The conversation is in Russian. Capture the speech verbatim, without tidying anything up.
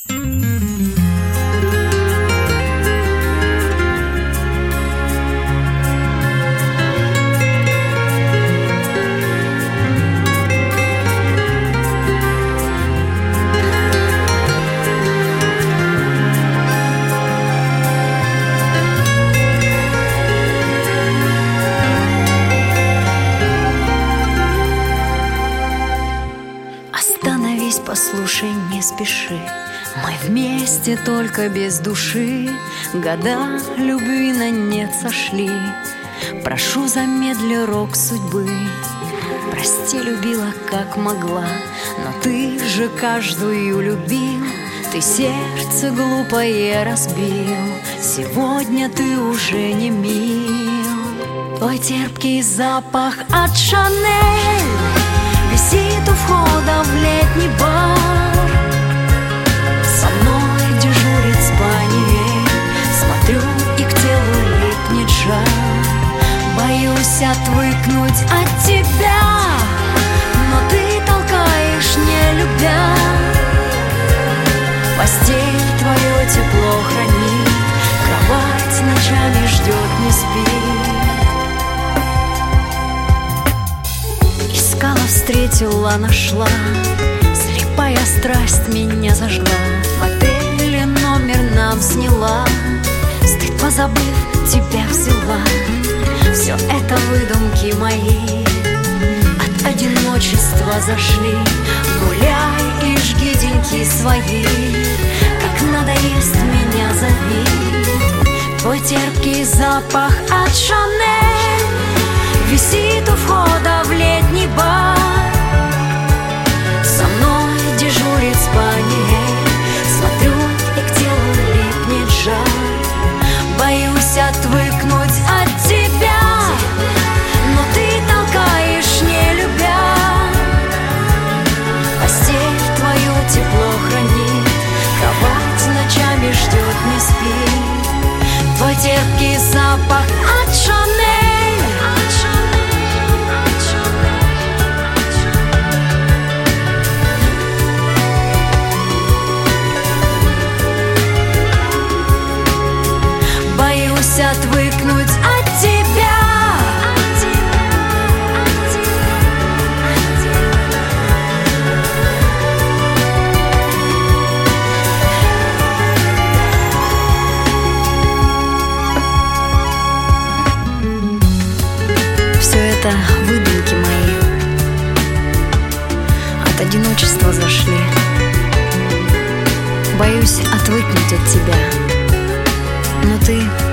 Послушай, не спеши, мы вместе, только без души. Года любви на нет сошли. Прошу, замедли рок судьбы. Прости, любила, как могла, но ты же каждую любил. Ты сердце глупое разбил. Сегодня ты уже не мил. Твой терпкий запах от Шанель висит у входа в летний бар. Со мной дежурит спаниель. Смотрю, и к телу липнет жар. Боюсь отвыкнуть от тебя, но ты толкаешь, не любя. Постель твое тепло хранит, кровать ночами ждет, не спит. Искала, встретила, нашла. Слепая страсть меня зажгла. В отеле номер нам сняла. Стыд позабыв, тебя взяла. Все это выдумки мои, от одиночества зашли. Гуляй и жги деньки свои, как надоест, меня зови. Твой терпкий запах от Шанель висит у входа в летний бар. Со мной дежурит спаниель. Смотрю, и к телу липнет жар. Боюсь отвыкнуть от тебя, но ты толкаешь, не любя. Постель твою тепло хранит, кровать ночами ждет, не спит. Твой терпкий запах от Шанель, от Шанель, от Шанель. Боюсь отвыкнуть от тебя. Все это выдумки мои, от одиночества зашли. Боюсь отвыкнуть от тебя, но ты